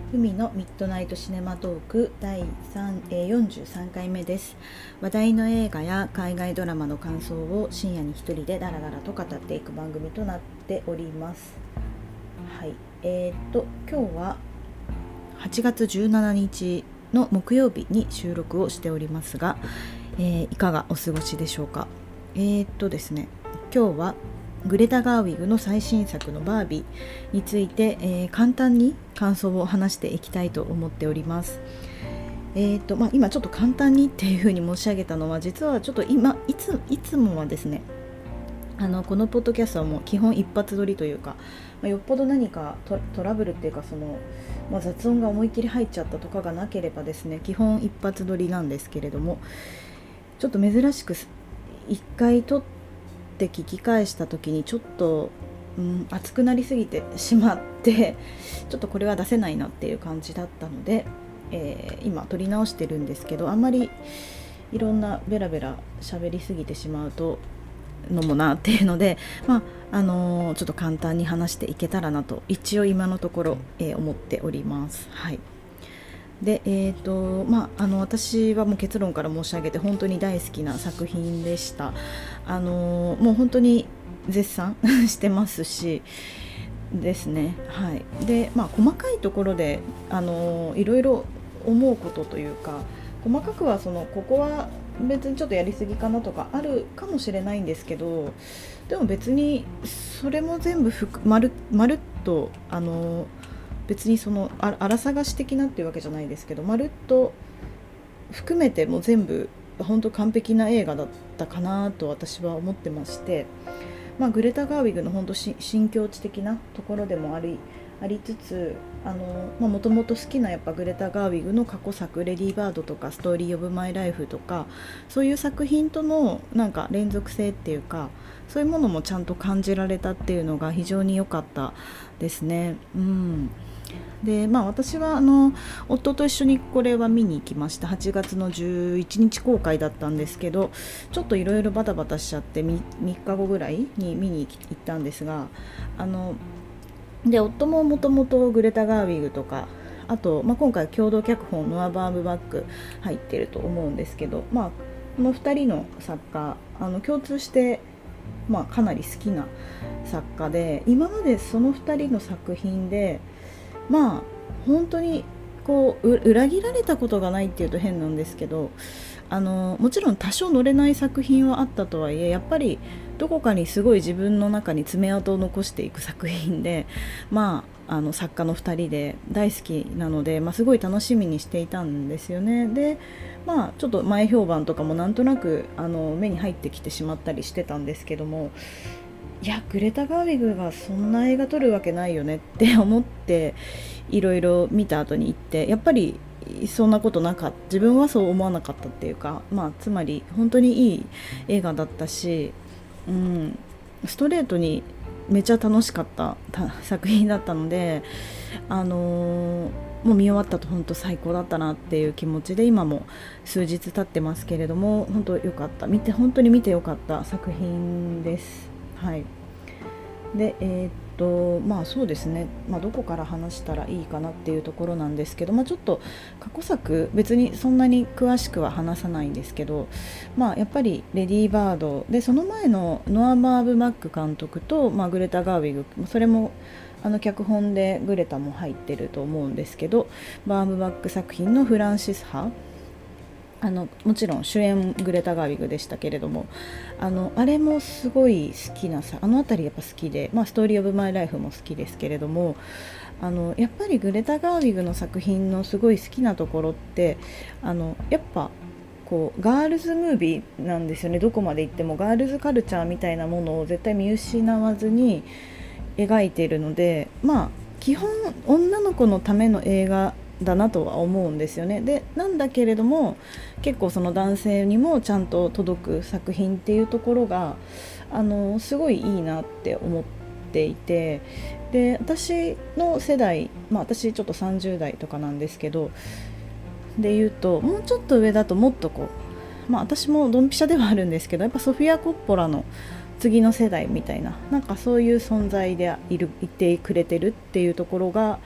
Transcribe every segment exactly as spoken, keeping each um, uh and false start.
海のミッドナイトシネマトーク第さんえーよんじゅうさんかいめです。話題の映画や海外ドラマの感想を深夜に一人でダラダラと語っていく番組となっております。はい、えー、っと今日ははちがつじゅうしちにちの木曜日に収録をしておりますが、えー、いかがお過ごしでしょうか。えー、っとですね今日はグレタ・ガーウィグの最新作のバービーについて、えー、簡単に感想を話していきたいと思っております。えーとまあ、今ちょっと簡単にっていうふうに申し上げたのは、実はちょっと今いついつもはですね、あのこのポッドキャストはもう基本一発撮りというか、まあ、よっぽど何か ト, トラブルっていうかその、まあ、雑音が思いっきり入っちゃったとかがなければですね、基本一発撮りなんですけれども、ちょっと珍しく一回撮って聞き返した時にちょっと、うん、熱くなりすぎてしまってちょっとこれは出せないなっていう感じだったので、えー、今撮り直してるんですけど、あんまりいろんなベラベラ喋りすぎてしまうとのもなっていうので、まああのー、ちょっと簡単に話していけたらなと一応今のところ、えー、思っております。はい。でえーとまあ、あの私はもう結論から申し上げて本当に大好きな作品でした。あのもう本当に絶賛してますしですね。はい。で、まあ、細かいところであのいろいろ思うことというか、細かくはそのここは別にちょっとやりすぎかなとかあるかもしれないんですけど、でも別にそれも全部ふくまるまるっとあの別にそのあら探し的なっていうわけじゃないですけど、まるっと含めてもう全部本当完璧な映画だったかなと私は思ってまして、まあ、グレタ・ガーウィグの本当新境地的なところでもありありつつ、もともと好きなやっぱグレタ・ガーウィグの過去作レディーバードとかストーリー・オブ・マイ・ライフとか、そういう作品とのなんか連続性っていうか、そういうものもちゃんと感じられたっていうのが非常に良かったですね。うんでまあ、私はあの夫と一緒にこれは見に行きました。はちがつのじゅういちにち公開だったんですけど、ちょっといろいろバタバタしちゃって 3, 3日後ぐらいに見に行ったんですが、あので夫ももともとグレタ・ガーウィグとか、あと、まあ、今回共同脚本ノア・バームバック入ってると思うんですけど、まあ、このふたりの作家あの共通して、まあ、かなり好きな作家で、今までそのふたりの作品でまあ本当にこう裏切られたことがないっていうと変なんですけど、あのもちろん多少乗れない作品はあったとはいえ、やっぱりどこかにすごい自分の中に爪痕を残していく作品で、まあ、あの作家のふたりで大好きなので、まあ、すごい楽しみにしていたんですよね。で、まあ、ちょっと前評判とかもなんとなくあの目に入ってきてしまったりしてたんですけども、いやグレタ・ガーウィグがそんな映画撮るわけないよねって思っていろいろ見た後に言って、やっぱりそんなことなかった、自分はそう思わなかったっていうか、まあ、つまり本当にいい映画だったし、うん、ストレートにめちゃ楽しかった作品だったので、あのー、もう見終わったと本当最高だったなっていう気持ちで今も数日経ってますけれども、本当良かった、見て本当に見て良かった作品です。はい。でえーっとまあそうですね、まあ、どこから話したらいいかなっていうところなんですけど、まあ、ちょっと過去作別にそんなに詳しくは話さないんですけど、まあ、やっぱりレディーバードで、その前のノア・バーブ・マック監督と、まあ、グレタ・ガーウィグ、それもあの脚本でグレタも入ってると思うんですけど、バーブ・マック作品のフランシス・ハあのもちろん主演グレタ・ガーウィグでしたけれども、あのあれもすごい好きなさ、あの辺りやっぱ好きで、まあ、ストーリー・オブ・マイ・ライフも好きですけれども、あのやっぱりグレタ・ガーウィグの作品のすごい好きなところって、あのやっぱこうガールズムービーなんですよね。どこまで行ってもガールズカルチャーみたいなものを絶対見失わずに描いているので、まあ基本女の子のための映画だなとは思うんですよね。でなんだけれども結構その男性にもちゃんと届く作品っていうところがあのすごいいいなって思っていて、で私の世代、まあ、私ちょっとさんじゅう代とかなんですけど、で言うともうちょっと上だともっとこう、まあ、私もドンピシャではあるんですけど、やっぱソフィア・コッポラの次の世代みたいな、なんかそういう存在でいるいてくれてるっていうところが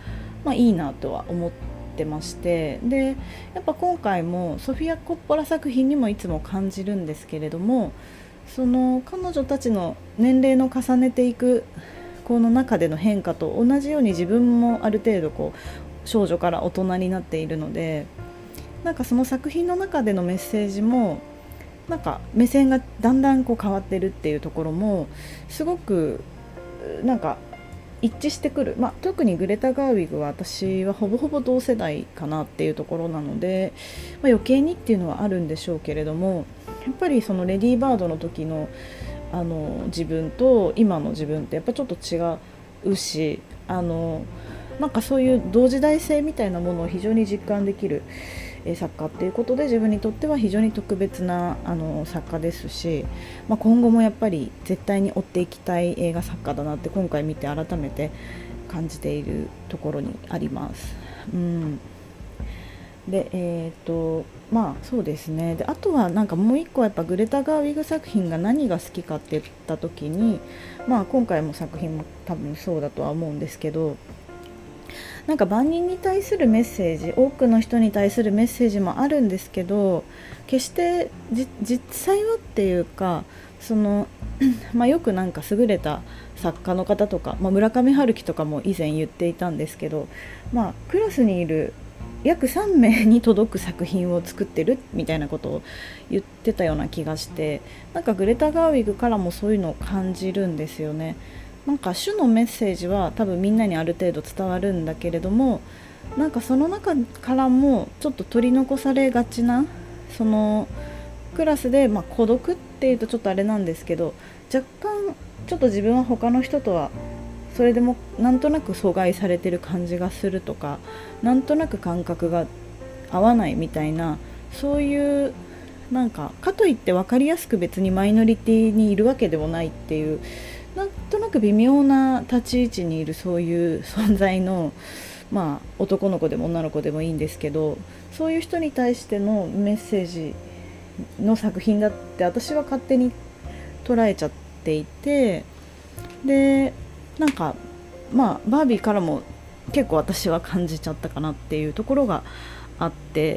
まあ、いいなとは思ってまして、でやっぱ今回もソフィア・コッポラ作品にもいつも感じるんですけれども、その彼女たちの年齢の重ねていくこの中での変化と同じように自分もある程度こう少女から大人になっているので、なんかその作品の中でのメッセージもなんか目線がだんだんこう変わってるっていうところもすごくなんか一致してくる、まあ、特にグレタ・ガーウィグは私はほぼほぼ同世代かなっていうところなので、まあ、余計にっていうのはあるんでしょうけれども、やっぱりそのレディー・バードの時の、あの自分と今の自分ってやっぱちょっと違うし、あのなんかそういう同時代性みたいなものを非常に実感できる作家っていうことで、自分にとっては非常に特別なあの作家ですし、まあ、今後もやっぱり絶対に追っていきたい映画作家だなって今回見て改めて感じているところにあります。うん、でえーとまあそうですね。であとはなんかもう一個やっぱグレタ・ガーウィグ作品が何が好きかって言った時に、まあ今回も作品も多分そうだとは思うんですけど、なんか万人に対するメッセージ、多くの人に対するメッセージもあるんですけど、決して実際はっていうか、そのまあよくなんか優れた作家の方とか、まあ、村上春樹とかも以前言っていたんですけど、まあ、クラスにいる約さんめいに届く作品を作ってるみたいなことを言ってたような気がして、なんかグレタ・ガーウィグからもそういうのを感じるんですよね。なんか主のメッセージは多分みんなにある程度伝わるんだけれども、なんかその中からもちょっと取り残されがちな、そのクラスで、まあ、孤独っていうとちょっとあれなんですけど、若干ちょっと自分は他の人とはそれでもなんとなく阻害されてる感じがするとか、なんとなく感覚が合わないみたいな、そういうなんかかといって分かりやすく別にマイノリティにいるわけでもないっていう、なんとなく微妙な立ち位置にいるそういう存在の、まあ、男の子でも女の子でもいいんですけど、そういう人に対してのメッセージの作品だって私は勝手に捉えちゃっていて、でなんかまあバービーからも結構私は感じちゃったかなっていうところがあって、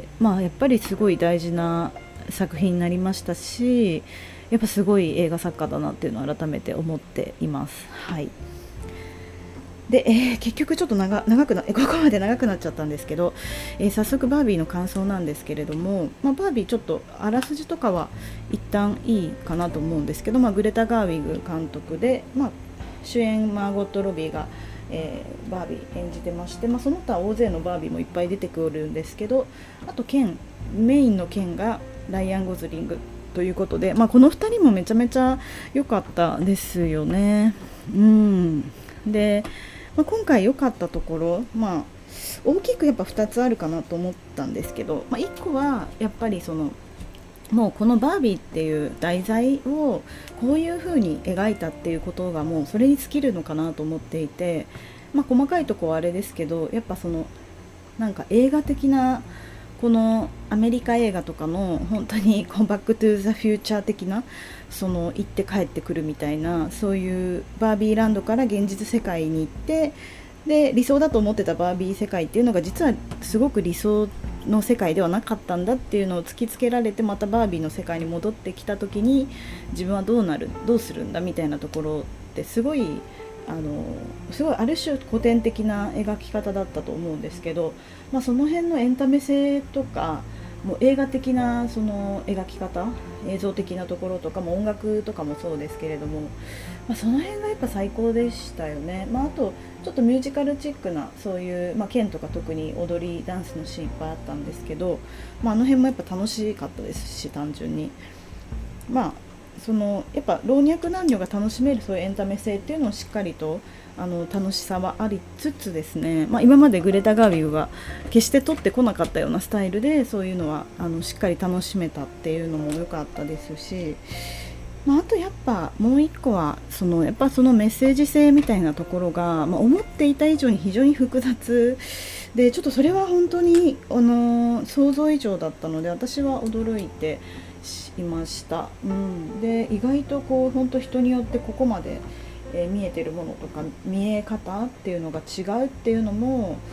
まあやっぱりすごい大事な作品になりましたし、やっぱすごい映画作家だなっていうのを改めて思っています。はい。で、えー、結局ちょっと 長, 長くなここまで長くなっちゃったんですけど、えー、早速バービーの感想なんですけれども、まあ、バービーちょっとあらすじとかは一旦いいかなと思うんですけど、まあ、グレタ・ガーウィグ監督で、まあ、主演マーゴット・ロビーが、えー、バービー演じてまして、まあ、その他大勢のバービーもいっぱい出てくるんですけど、あとケンメインのケンがライアン・ゴズリングということで、まあ、このふたりもめちゃめちゃ良かったですよね。うんでまあ、今回良かったところ、まあ、大きくやっぱふたつあるかなと思ったんですけど、まあ、いっこはやっぱりそのもうこのバービーっていう題材をこういう風に描いたっていうことがもうそれに尽きるのかなと思っていて、まあ、細かいところはあれですけど、やっぱそのなんか映画的なこのアメリカ映画とかの本当にこうバックトゥーザフューチャー的な、その行って帰ってくるみたいな、そういうバービーランドから現実世界に行って、で理想だと思ってたバービー世界っていうのが実はすごく理想の世界ではなかったんだっていうのを突きつけられて、またバービーの世界に戻ってきた時に自分はどうなるどうするんだみたいなところってすごいあのすごいある種古典的な描き方だったと思うんですけど、まあ、その辺のエンタメ性とかもう映画的なその描き方、映像的なところとかも音楽とかもそうですけれども、まあ、その辺がやっぱ最高でしたよね。まあ、あとちょっとミュージカルチックなそういう、まあ、剣とか特に踊りダンスのシーンいっぱいあったんですけど、まあ、あの辺もやっぱ楽しかったですし、単純にまあそのやっぱ老若男女が楽しめるそういうエンタメ性っていうのをしっかりとあの楽しさはありつつですね、まあ、今までグレタ・ガーウィグが決して取ってこなかったようなスタイルでそういうのはあのしっかり楽しめたっていうのも良かったですし、まあ、あとやっぱもう一個はそのやっぱそのメッセージ性みたいなところが、まあ、思っていた以上に非常に複雑で、ちょっとそれは本当にあの想像以上だったので私は驚いていました。うん、で意外とこう本当人によってここまで、えー、見えてるものとか見え方っていうのが違うっていうのも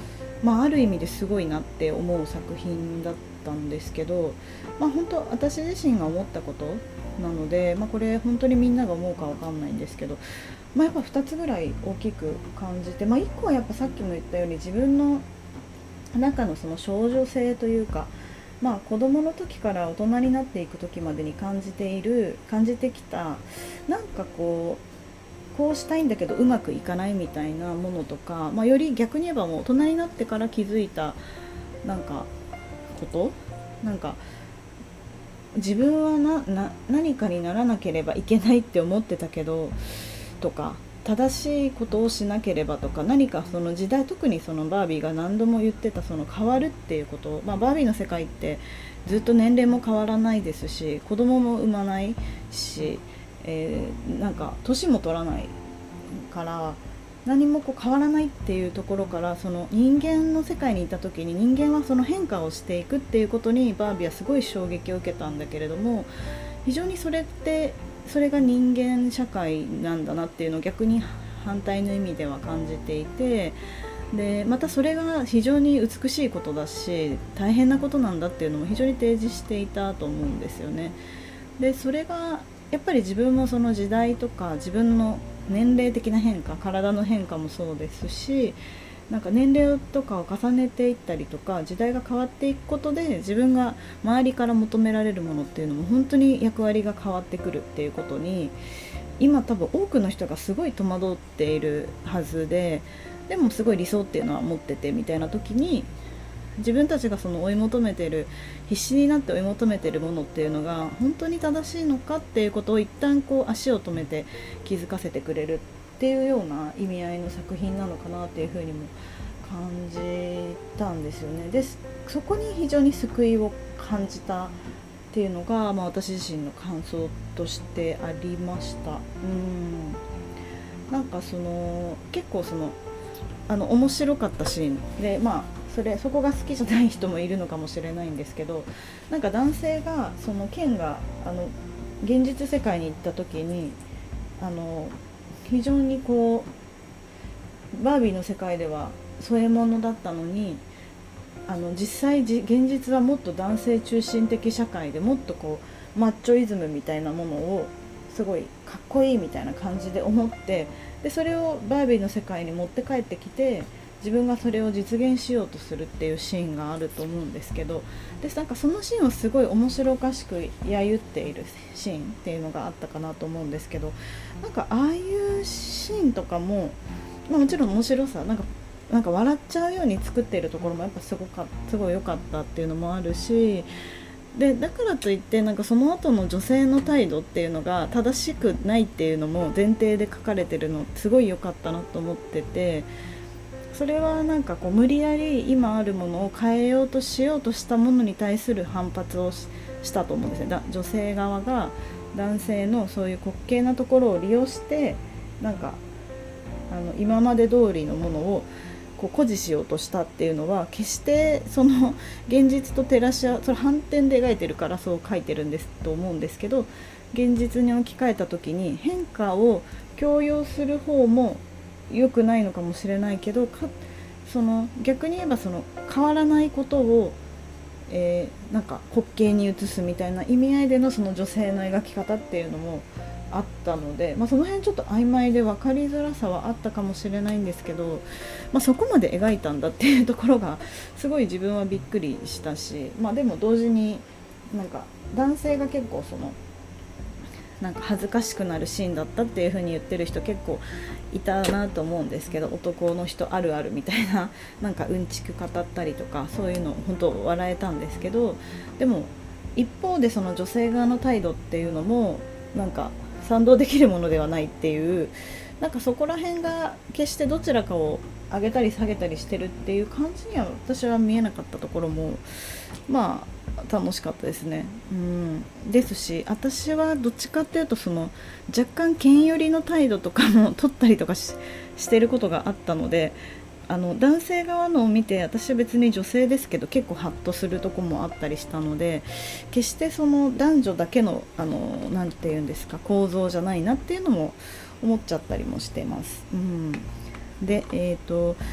まあ、ある意味ですごいなって思う作品だったんですけど、まあ、本当私自身が思ったことなので、まあ、これ本当にみんなが思うかわかんないんですけど、まあ、やっぱふたつぐらい大きく感じて、まあ、いっこはやっぱさっきも言ったように自分の中のその少女性というか、まあ、子供の時から大人になっていく時までに感じている感じてきた、なんかこうこうしたいんだけどうまくいかないみたいなものとか、まあ、より逆に言えばもう大人になってから気づいたなんかことなんか自分はなな何かにならなければいけないって思ってたけどとか、正しいことをしなければとか、何かその時代、特にそのバービーが何度も言ってたその変わるっていうこと、まあ、バービーの世界ってずっと年齢も変わらないですし、子供も産まないし、えー、なんか年も取らないから何もこう変わらないっていうところから、その人間の世界にいた時に人間はその変化をしていくっていうことにバービーはすごい衝撃を受けたんだけれども、非常にそれってそれが人間社会なんだなっていうのを逆に反対の意味では感じていて、でまたそれが非常に美しいことだし大変なことなんだっていうのも非常に提示していたと思うんですよね。でそれがやっぱり自分もその時代とか自分の年齢的な変化、体の変化もそうですし、なんか年齢とかを重ねていったりとか時代が変わっていくことで自分が周りから求められるものっていうのも本当に役割が変わってくるっていうことに、今多分多くの人がすごい戸惑っているはずで、でもすごい理想っていうのは持っててみたいな時に、自分たちがその追い求めてる必死になって追い求めてるものっていうのが本当に正しいのかっていうことを一旦こう足を止めて気づかせてくれるっていうような意味合いの作品なのかなっていうふうにも感じたんですよね。でそこに非常に救いを感じたっていうのが、まあ、私自身の感想としてありました。うんなんかその結構そのあの面白かったシーンで、まあそれそこが好きじゃない人もいるのかもしれないんですけど、なんか男性がそのケンがあの現実世界に行った時にあの非常にこうバービーの世界では添え物だったのに、あの実際現実はもっと男性中心的社会でもっとこうマッチョイズムみたいなものをすごいかっこいいみたいな感じで思って、でそれをバービーの世界に持って帰ってきて自分がそれを実現しようとするっていうシーンがあると思うんですけど、でなんかそのシーンをすごい面白おかしく揶揄っているシーンっていうのがあったかなと思うんですけど、なんかああいうシーンとかも、まあ、もちろん面白さなんかなんか笑っちゃうように作っているところもやっぱすごかすごい良かったっていうのもあるし、でだからといってなんかその後の女性の態度っていうのが正しくないっていうのも前提で書かれてるのすごい良かったなと思ってて、それはなんかこう無理やり今あるものを変えようとしようとしたものに対する反発を し, したと思うんですね。だ女性側が男性のそういう滑稽なところを利用してなんかあの今まで通りのものをこう誇示しようとしたっていうのは決してその現実と照らし合う、それ反転で描いてるからそう書いてるんですと思うんですけど、現実に置き換えた時に変化を強要する方も良くないのかもしれないけど、かその逆に言えばその変わらないことを、えー、なんか滑稽に移すみたいな意味合いでのその女性の描き方っていうのもあったので、まあ、その辺ちょっと曖昧で分かりづらさはあったかもしれないんですけど、まあ、そこまで描いたんだっていうところがすごい自分はびっくりしたし、まあ、でも同時になんか男性が結構そのなんか恥ずかしくなるシーンだったっていう風に言ってる人結構いたなと思うんですけど、男の人あるあるみたいななんかうんちく語ったりとかそういうの本当笑えたんですけど、でも一方でその女性側の態度っていうのもなんか賛同できるものではないっていう、なんかそこら辺が決してどちらかを上げたり下げたりしてるっていう感じには私は見えなかったところもまあ楽しかったですね。うんですし、私はどっちかっていうとその若干剣寄りの態度とかも取ったりとか し, してることがあったので、あの男性側のを見て私は別に女性ですけど結構ハッとするとこもあったりしたので、決してその男女だけのあのなんていうんですか構造じゃないなっていうのも思っちゃったりもしてます。うん、でえーと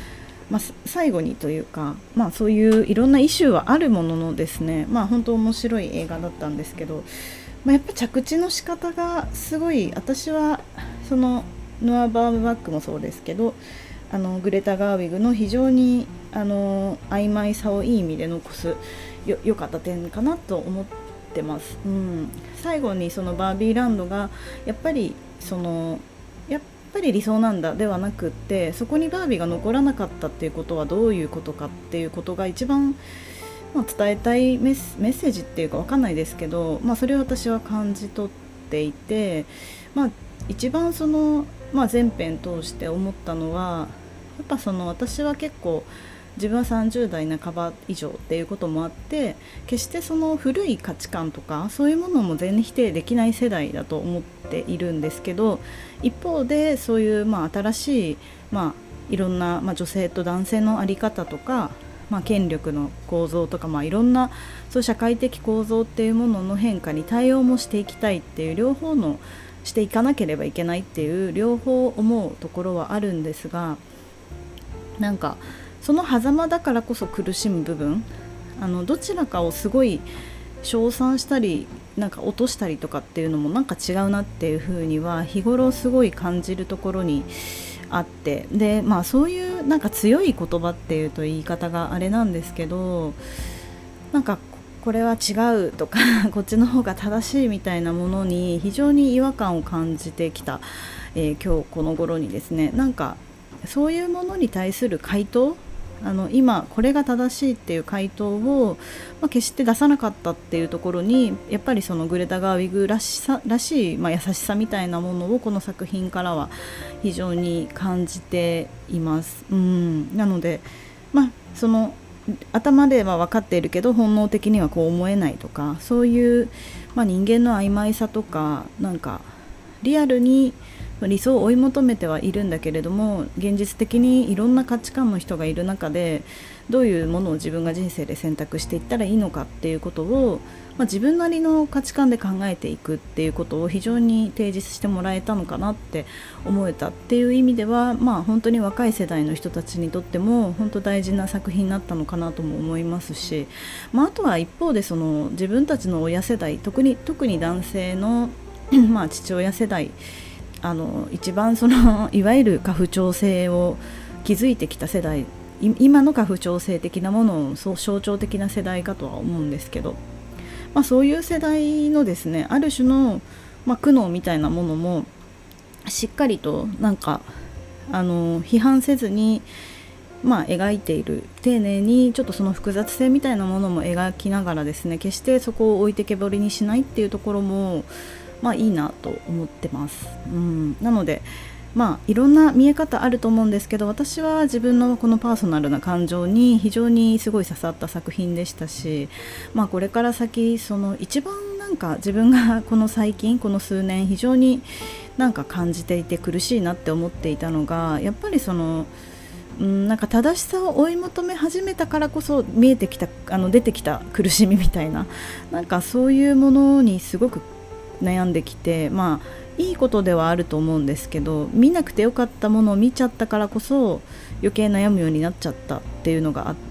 まあ、最後にというか、まあ、そういういろんなイシューはあるもののですね、まあ、本当面白い映画だったんですけど、まあ、やっぱ着地の仕方がすごい、私はそのノア・バームバックもそうですけど、あのグレタ・ガーウィグの非常にあの曖昧さをいい意味で残すよ良かった点かなと思ってます、うん、最後にそのバービーランドがやっぱりそのやっぱり理想なんだではなくって、そこにバービーが残らなかったっていうことはどういうことかっていうことが一番、まあ、伝えたいメッ、メッセージっていうか分かんないですけど、まあ、それを私は感じ取っていて、まあ、一番その、まあ、全編通して思ったのはやっぱその私は結構自分はさんじゅう代半ば以上っていうこともあって、決してその古い価値観とかそういうものも全否定できない世代だと思っているんですけど、一方でそういうまあ新しい、まあ、いろんな、まあ、女性と男性の在り方とか、まあ、権力の構造とか、まあ、いろんなそういう社会的構造っていうものの変化に対応もしていきたいっていう両方のしていかなければいけないっていう両方思うところはあるんですが、なんかその狭間だからこそ苦しむ部分、あのどちらかをすごい称賛したりなんか落としたりとかっていうのもなんか違うなっていう風には日頃すごい感じるところにあって、で、まあ、そういうなんか強い言葉っていうと言い方があれなんですけど、なんかこれは違うとかこっちの方が正しいみたいなものに非常に違和感を感じてきた、えー、今日この頃にですね、なんかそういうものに対する回答、あの今これが正しいっていう回答を、まあ、決して出さなかったっていうところにやっぱりそのグレタ・ガーウィグらしさ、らしい、まあ、優しさみたいなものをこの作品からは非常に感じています。うんなので、まあ、その頭では分かっているけど本能的にはこう思えないとか、そういう、まあ、人間の曖昧さとか、なんかリアルに理想を追い求めてはいるんだけれども、現実的にいろんな価値観の人がいる中でどういうものを自分が人生で選択していったらいいのかっていうことを、まあ、自分なりの価値観で考えていくっていうことを非常に提示してもらえたのかなって思えたっていう意味では、まあ、本当に若い世代の人たちにとっても本当大事な作品になったのかなとも思いますし、まあ、あとは一方でその自分たちの親世代、特に特に男性のまあ父親世代、あの一番そのいわゆる家父長制を築いてきた世代、今の家父長制的なものをそう象徴的な世代かとは思うんですけど、まあ、そういう世代のですね、ある種の、まあ、苦悩みたいなものもしっかりとなんかあの批判せずに、まあ、描いている、丁寧にちょっとその複雑性みたいなものも描きながらですね、決してそこを置いてけぼりにしないっていうところもまあいいなと思ってます。うん、なので、まあ、いろんな見え方あると思うんですけど、私は自分のこのパーソナルな感情に非常にすごい刺さった作品でしたし、まあ、これから先その一番なんか自分がこの最近この数年非常になんか感じていて苦しいなって思っていたのが、やっぱりそのうん、なんか正しさを追い求め始めたからこそ見えてきた、あの出てきた苦しみみたいな、なんかそういうものにすごく悩んできて、まあいいことではあると思うんですけど、見なくてよかったものを見ちゃったからこそ余計悩むようになっちゃったっていうのがあって、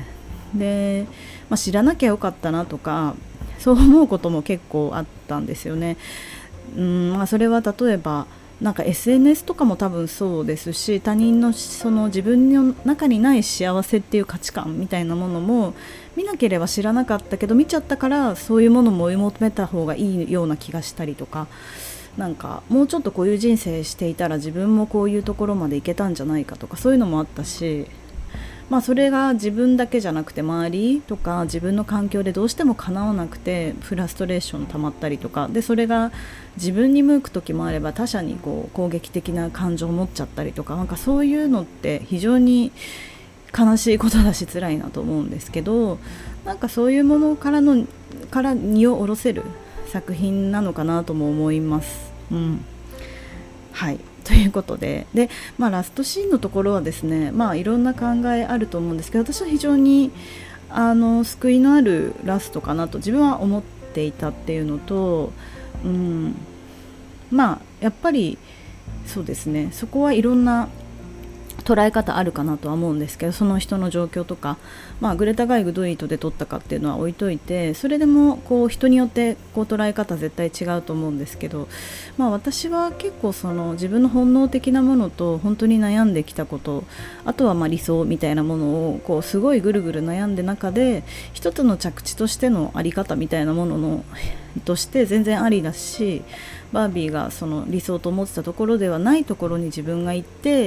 で、まあ、知らなきゃよかったなとかそう思うことも結構あったんですよね。うん、まあ、それは例えばなんか エスエヌエス とかも多分そうですし、他人のその自分の中にない幸せっていう価値観みたいなものも見なければ知らなかったけど見ちゃったから、そういうものも追い求めた方がいいような気がしたりとか、なんかもうちょっとこういう人生していたら自分もこういうところまで行けたんじゃないかとか、そういうのもあったし、まあ、それが自分だけじゃなくて周りとか自分の環境でどうしても叶わなくてフラストレーション溜まったりとかで、それが自分に向く時もあれば他者にこう攻撃的な感情を持っちゃったりとか、なんかそういうのって非常に悲しいことだし辛いなと思うんですけど、なんかそういうものからのから身を下ろせる作品なのかなとも思います。うん、はいということで、で、まあ、ラストシーンのところはですね、まあ、いろんな考えあると思うんですけど、私は非常にあの救いのあるラストかなと自分は思っていたっていうのと、うん、まあやっぱりそうですね、そこはいろんな捉え方あるかなとは思うんですけど、その人の状況とか、まあ、グレタ・ガイがどういう意図で撮ったかっていうのは置いといて、それでもこう人によってこう捉え方絶対違うと思うんですけど、まあ、私は結構その自分の本能的なものと本当に悩んできたこと、あとはまあ理想みたいなものをこうすごいぐるぐる悩んで中で一つの着地としてのあり方みたいなもののとして全然ありだし、バービーがその理想と思ってたところではないところに自分が行って、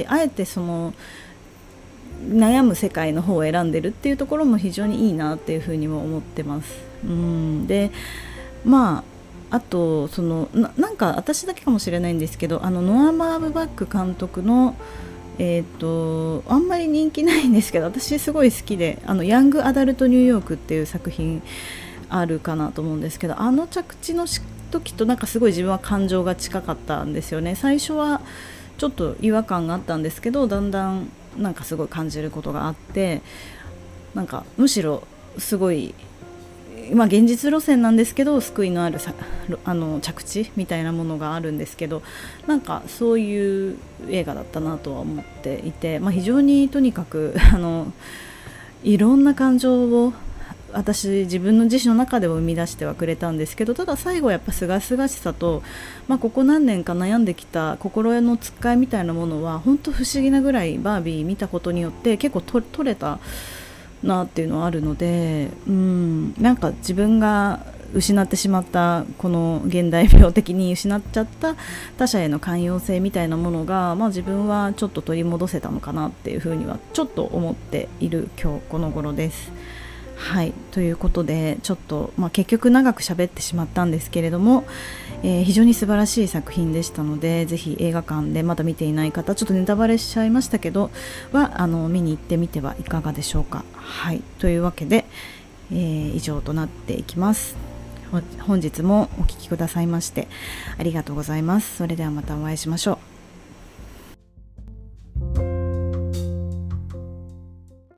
あえてその悩む世界の方を選んでるっていうところも非常にいいなっていうふうにも思ってます。うんでまああとその な, なんか私だけかもしれないんですけど、あのノア・バーブバック監督のえー、とあんまり人気ないんですけど、私すごい好きで、あのヤング・アダルト・ニューヨークっていう作品あるかなと思うんですけど、あの着地の時となんかすごい自分は感情が近かったんですよね。最初はちょっと違和感があったんですけど、だんだんなんかすごい感じることがあって、なんかむしろすごい、まあ、現実路線なんですけど救いのあるさあの着地みたいなものがあるんですけど、なんかそういう映画だったなとは思っていて、まあ、非常にとにかくあのいろんな感情を私自分の自身の中では生み出してはくれたんですけど、ただ最後やっぱ清々しさと、まあ、ここ何年か悩んできた心のつっかえみたいなものは本当不思議なぐらいバービー見たことによって結構と取れたなっていうのはあるので、うん、なんか自分が失ってしまったこの現代病的に失っちゃった他者への寛容性みたいなものが、まあ、自分はちょっと取り戻せたのかなっていうふうにはちょっと思っている今日この頃です。はい、ということでちょっと、まあ、結局長く喋ってしまったんですけれども、えー、非常に素晴らしい作品でしたので、ぜひ映画館でまだ見ていない方、ちょっとネタバレしちゃいましたけどはあの見に行ってみてはいかがでしょうか。はい、というわけで、えー、以上となっていきます。本日もお聞きくださいましてありがとうございます。それではまたお会いしましょう。